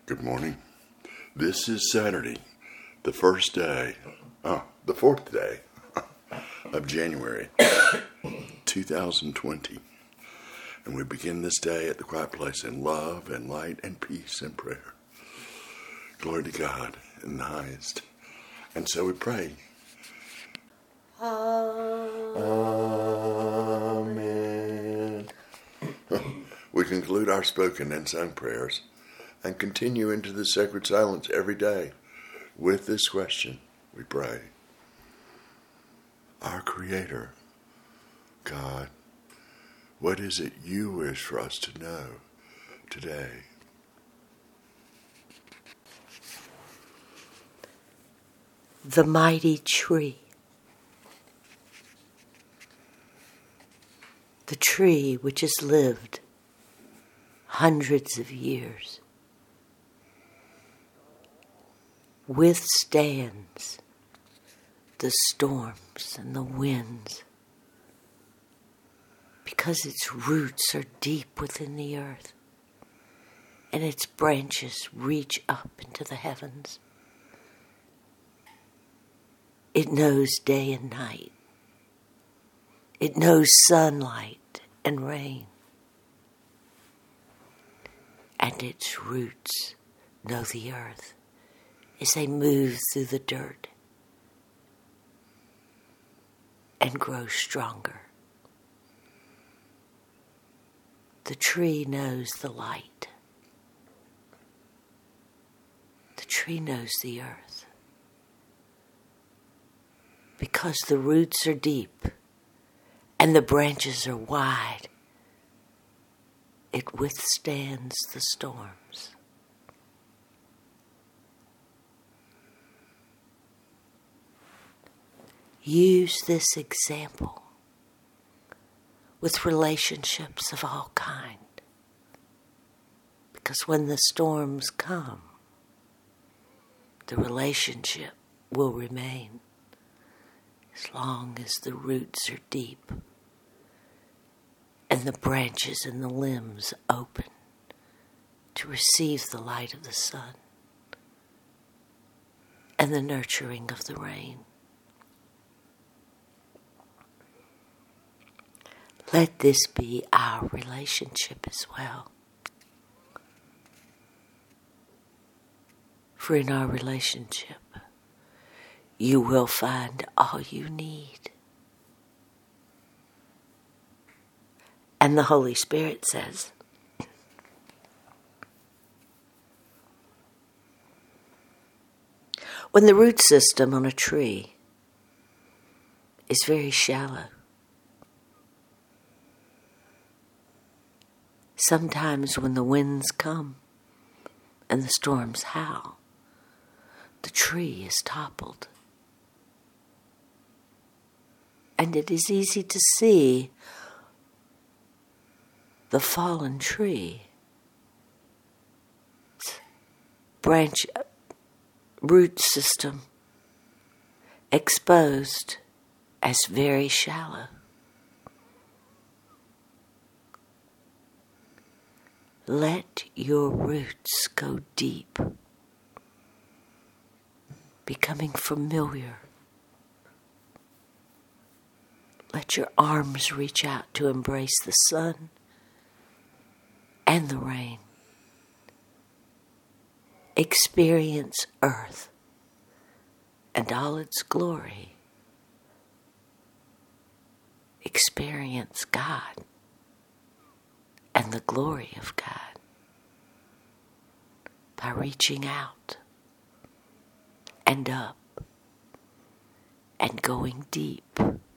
Good morning. This is Saturday, the fourth day of January 2020. And we begin this day at the quiet place in love and light and peace and prayer. Glory to God in the highest. And so we pray. Amen. We conclude our spoken and sung prayers and continue into the sacred silence every day with this question. We pray. Our Creator, God, what is it you wish for us to know today? The mighty tree. The tree which has lived hundreds of years withstands the storms and the winds because its roots are deep within the earth and its branches reach up into the heavens. It knows day and night. It knows sunlight and rain. And its roots know the earth as they move through the dirt and grow stronger. The tree knows the light. The tree knows the earth. Because the roots are deep and the branches are wide, it withstands the storms. Use this example with relationships of all kind, because when the storms come, the relationship will remain as long as the roots are deep and the branches and the limbs open to receive the light of the sun and the nurturing of the rain. Let this be our relationship as well. For in our relationship, you will find all you need. And the Holy Spirit says, when the root system on a tree is very shallow, sometimes when the winds come and the storms howl, the tree is toppled. And it is easy to see the fallen tree, branch, root system exposed as very shallow. Let your roots go deep, becoming familiar. Let your arms reach out to embrace the sun and the rain. Experience earth and all its glory. Experience God and the glory of God by reaching out and up and going deep